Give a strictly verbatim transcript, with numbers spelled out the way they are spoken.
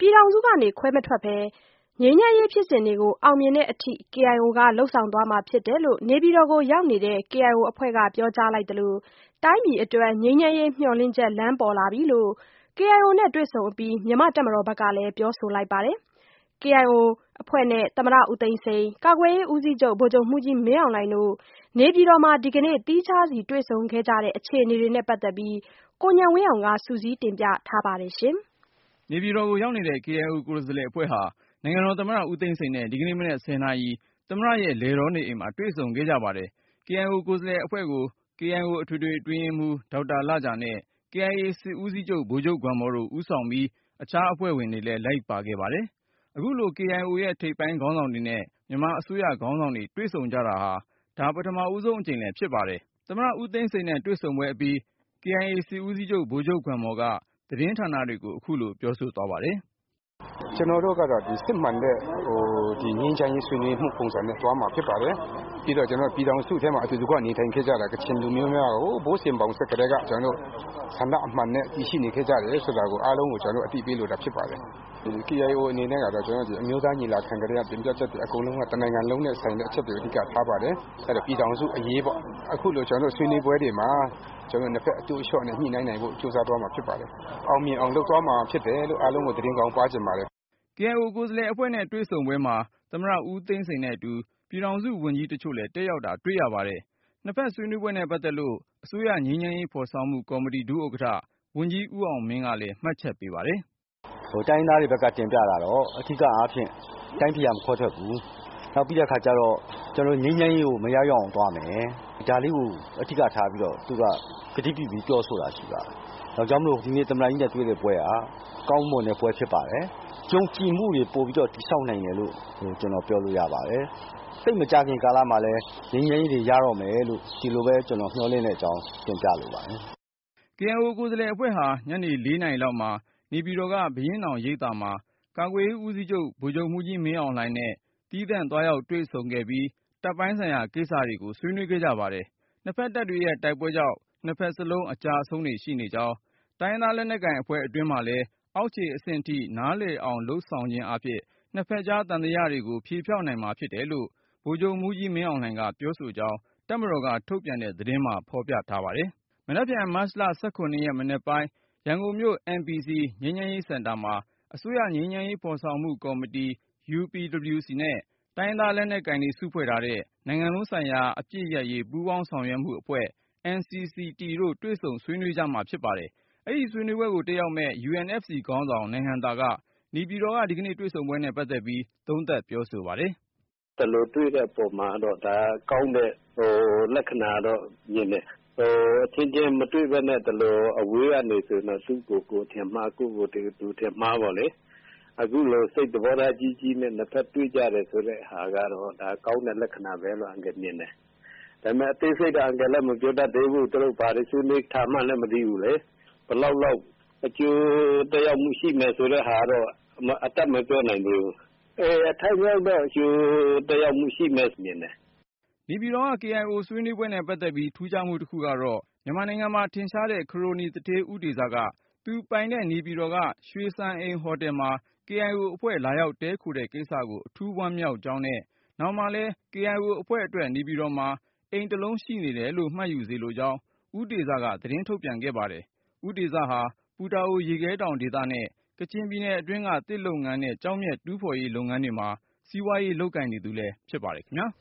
ပြည်ထောင်စုကနေခွဲမထွက်ဘဲငြိမ်းချမ်းရေးဖြစ်စဉ်တွေကိုအောင်မြင်တဲ့အထိ ကေအိုင်အို ကလုပ်ဆောင်သွားမှာဖြစ်တယ်လို့နေပြည်တော်ကိုရောက်နေတဲ့ ကေအိုင်အို အဖွဲ့ကပြောကြားလိုက်သလို တိုင်းပြည်အတွက်ငြိမ်းချမ်းရေးမျှော်လင့်ချက်လမ်းပေါ်လာပြီလို့ ကေအိုင်အို နဲ့တွေ့ဆုံအပြီးမြန်မာ့တပ်မတော်ဘက်ကလည်းပြောဆိုလိုက်ပါတယ်။ ကေအိုင်အို အဖွဲ့နဲ့ သမ္မတဦးသိန်းစိန်၊ ကာကွယ်ရေးဦးစီးချုပ်ဗိုလ်ချုပ်မှူးကြီးမင်းအောင်လှိုင်တို့ နေပြည်တော်မှာ ဒီကနေ့ သီးခြားစီတွေ့ဆုံခဲ့ကြတဲ့အခြေအနေတွေနဲ့ပတ်သက်ပြီး ကိုဉာဏ်ဝင်းအောင်က စုစည်းတင်ပြထားပါတယ်။နေပြည်တော်ကိုရောက်နေတဲ့ ကေအိုင်အို ကိုယ်စားလှယ်အဖွဲ့ဟာ နိုင်ငံတော်သမ္မတဦးသိန်းစိန်နဲ့ဒီကနေ့မနက် ဆယ်နာရီ သမ္မတရဲ့လယ်တောနေအိမ်မှာတွေ့ဆုံခဲ့ကြပါတယ်။ ကေအိုင်အို ကိုယ်စားလှယ်အဖွဲ့ကို ကေအိုင်အို အထွေထွေအတွင်းရေးမှူး ဒေါက်တာလဂျာနဲ့ ကေအိုင်အေ စစ်ဦးစီးချုပ် ဗိုလ်ချုပ်ဂွမ်မော်တို့ဦးဆောင်ပြီး အခြားအဖွဲ့ဝင်တွေလည်းလိုက်ပါခဲ့ပါတယ်။ အခုလို ကေအိုင်အို ရဲ့ထိပ်ပိုင်းခေါင်းဆောင်တွေနဲ့မြန်မာအစိုးရခေါင်းဆောင်တွေတွေ့ဆုံကြတာဟာ ဒါပထမဦးဆုံးအကြိမ်လည်းဖြစ်ပါတယ်။ သမ္မတဦးသိန်းစိန်နဲ့တွေ့ဆုံပွဲအပြီး ကေအိုင်အေ စစ်ဦးစီးချုပ် ဗိုလ်ချုပ်ဂွမ်မော်က သတင်းဌာနတွေကိုအခုလိုပြောဆိုသွားပါတယ်။ ကျနော်တို့ကတော့ဒီစစ်မှန်တဲ့ဟိုဒီငြိမ်းချမ်းရေးဆွေးနွေးမှုပုံစံနဲ့သွားမှာဖြစ်ပါတယ်။ပြီးတော့ကျွန်တော်ပြည်ထောင်စုထဲမှာအတူတကွနေထိုင်ခဲ့ကြတာကချင်လူမျိုးများကိုဘိုးစဉ်ပေါင်ဆက်ကလေးကကျွန်တော်တို့ဆန္ဒအမှန်နဲ့တည်ရှိနေခဲ့ကြတယ်ဆိုတာကိုအားလုံးကိုကျွန်တော်တို့အသိပေးလိုတာဖြစ်ပါတယ်။ဒီ ကေအိုင်အို အနေနဲ့ကတော့ကျွန်တော်တို့ဒီအမျိုးသားညီလာခံကလေးကတင်ပြချက်တွေအကုန်လုံးကတနိုင်ငံလုံးနဲ့ဆိုင်တဲ့အချက်တွေအဓိကထားပါတယ်။အဲ့တော့ပြည်ထောင်စုအရေးပေါ့အခုလိုကျွန်တော်တို့ဆွေးနွေးပွဲတွေမှာကျွန်တော်တို့နှစ်ဖက်အတူအလျှော့နဲ့ညှိနှိုင်းနိုင်ဖို့ကြိုးစားသွားမှာဖြစ်ပါတယ်။အောင်မြင်အောင်လုပ်သွားမှာဖြစ်တယ်လို့အားလုံးကိုသတင်းကောင်းပါချင်ပါတယ်။ ကေအိုင်အို ကိုယ်စားလှယ်အဖွဲ့နဲ့တွေ့ဆုံပွဲမှာသမ္မတဦးသိန်းစိန်နဲ့အတူပြည်ထောင်စုဝန်ကြီးတချို့လည်းတက်ရောက်တာတွေ့ရပါတယ်။ နှစ်ဖက်ဆွေးနွေးပွဲနဲ့ပတ်သက်လို့အစိုးရငြိမ်းချမ်းရေးဖော်ဆောင်မှုကော်မတီဒုဥက္ကဋ္ဌ ဝန်ကြီးဦးအောင်မင်းကလည်းမှတ်ချက်ပေးပါတယ်။ ဟိုတိုင်းသားတွေဘက်ကတင်ပြတာတော့အထူးအားဖြင့်တိုင်းပြည်ကမခွဲထွက်ဘူး။နောက်ပြီးတဲ့အခါကျတော့ကျွန်တော်ငြိမ်းချမ်းရေးကိုမရရအောင်သွားမယ်။ဒါလေးကိုအထူးထားပြီးတော့သူကကတိပြုပြီးပြောဆိုတာရှိပါတယ်။ဒါကြောင့်မလို့ဒီနေ့သမ္မတကြီးနဲ့တွေ့တဲ့ပွဲကကောင်းမွန်တဲ့ပွဲဖြစ်ပါတယ်။ယုံကြည်မှုတွေပို့ပြီးတော့တည်ဆောက်နိုင်တယ်လို့ကျွန်တော်ပြောလို့ရပါတယ်။စိတ်မကြခင်ကာလမှာလည်းငြိမ်းချမ်းရေးတွေရတော့မယ်လို့ဒီလိုပဲကျွန်တော်မျှော်လင့်တဲ့အကြောင်းတင်ပြလိုပါတယ်။ ကေအိုင်အို ကိုယ်စားလှယ်အဖွဲ့ဟာညနေလေးနာရီလောက်မှာနေပြည်တော်ကဘုရင့်နောင်ရိပ်သာမှာကာကွယ်ရေးဦးစီးချုပ်ဗိုလ်ချုပ်မှူးကြီးမင်းအောင်လှိုင်နဲ့သီးသန့်သွားရောက်တွေ့ဆုံခဲ့ပြီးတပ်ပိုင်းဆိုင်ရာကိစ္စတွေကိုဆွေးနွေးခဲ့ကြပါတယ်။ နှစ်ဖက်တပ်တွေရဲ့တိုက်ပွဲကြောင့်နှစ်ဖက်စလုံးအကျအဆုံးတွေရှိနေကြောင်းတိုင်းရင်းသားလက်နက်ကိုင်အဖွဲ့အတွင်းမှာလည်းအောက်ခြေအဆင့်ထိနားလည်အောင်လုပ်ဆောင်ခြင်းအားဖြင့်နှစ်ဖက်ကြားသံသယတွေကိုဖြေဖျောက်နိုင်မှာဖြစ်တယ်လို့ဗိုလ်ချုပ်မှူးကြီးမင်းအောင်လှိုင်ကပြောဆိုကြောင်းတပ်မတော်ကထုတ်ပြန်တဲ့သတင်းမှာဖေါ်ပြထားပါတယ်။ မနက်ဖြန်မတ်လ ၁၇ ရက်မနက်ပိုင်းရန်ကုန်မြို့ အမ်ပီစီ ငြိမ်းချမ်းရေးစင်တာမှာအစိုးရငြိမ်းချမ်းရေးဖော်ဆောင်မှုကော်မတီ ယူ ပီ ဒဘလျူ စီ နဲ့တိုင်းရင်းသားလက်နက်ကိုင်တွေစုဖွဲ့ထားတဲ့နိုင်ငံလုံးဆိုင်ရာအပစ်ရပ်ရေးပူးပေါင်းဆောင်ရွက်မှုအဖွဲ့ အန် စီ စီ တီ တို့တွေ့ဆုံဆွေးနွေးကြမှာဖြစ်ပါတယ်။ အဲဒီဆွေးနွေးပွဲကိုတက်ရောက်မယ့် ယူအန်အက်ဖ်စီ ခေါင်းဆောင်နိုင်ဟံသာက နေပြည်တော်ကဒီကနေ့တွေ့ဆုံပွဲနဲ့ပတ်သက်ပြီးသုံးသပ်ပြောဆိုပါတယ်။ "ဒီလိုတွေ့တဲ့အပေါ်မှာတော့ဒါကောင်းတဲ့ဟိုလက္ခဏာတော့မြင်တယ်။ဟိုအချင်းချင်းမတွေ့ဘဲနဲ့ဒီလိုအဝေးကနေဆိုရင်တော့သူ့ကိုယ်ကိုထင်မှားကိုယ့်ကိုယ်သူထင်မှားပေါ့လေ။အခုလိုစိတ်သဘောထားကြီးကြီးနဲ့နှစ်ဖက်တွေ့ကြတယ်ဆိုတဲ့ဟာကတော့ဒါကောင်းတဲ့လက္ခဏာပဲလို့အန်ကယ်မြင်တယ်။ဒါပေမဲ့အသေးစိတ်ကအန်ကယ်လည်းမပြောတတ်သေးဘူးသူတို့ဘာတွေဆွေးနွေးထားမှလည်းမသိဘူးလေ။ဘယ်လောက်လောက်အကျိုးသက်ရောက်မှုရှိမယ်ဆိုတဲ့ဟာတော့အတက်မပြောနိုင်သေးဘူး။အဲအထိုက်အလျောက်တော့အကျိုးသက်ရောက်မှုရှိမယ်မြင်တယ်။နေပြည်တော်က ကေအိုင်အို ဆွေးနွေးပွဲနဲ့ပတ်သက်ပြီးထူးခြားမှုတခုကတော့မြန်မာနိုင်ငံမှာထင်ရှားတဲ့ခရိုနီသူဌေးဦးတေဇကသူပိုင်တဲ့နေပြည်တော်ကရွှေစံအိမ်ဟိုတယ်မှာ ကေအိုင်အို အဖွဲ့လာရောက်တည်းခိုတဲ့ကိစ္စကိုအထူးဝမ်းမြောက်ကြောင်းနဲ့နောင်မှာလည်း ကေအိုင်အို အဖွဲ့အတွက်နေပြည်တော်မှာအိမ်တစ်လုံးရှိနေတယ်လို့မှတ်ယူစေလိုကြောင်းဦးတေဇကသတင်းထုတ်ပြန်ခဲ့ပါတယ်။ ဦးတေဇဟာပူတာအိုရေခဲတောင်ဒေသနဲ့ကချင်ပြည်နယ်အတွင်းကသစ်လုပ်ငန်းနဲ့ကျောက်မျက်တူးဖေါ်ရေးလုပ်ငန်းတွေမှာစီးပွားရေးလုပ်ကိုင်နေသူလည်းဖြစ်ပါတယ်ခင်ဗျာ။